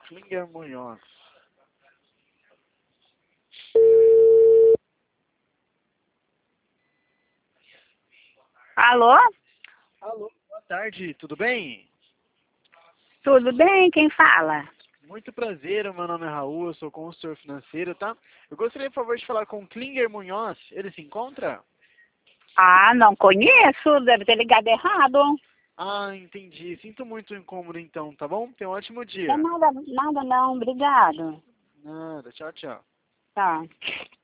Klinger Munhoz. Alô? Alô, boa tarde, tudo bem? Tudo bem? Quem fala? Muito prazer, o meu nome é Raul, eu sou consultor financeiro, tá? Eu gostaria, por favor, de falar com o Klinger Munhoz. Ele se encontra? Ah, não conheço, deve ter ligado errado. Ah, entendi. Sinto muito o incômodo então, tá bom? Tenha um ótimo Não é dia. nada, nada não, obrigado. Nada, tchau, tchau. Tá.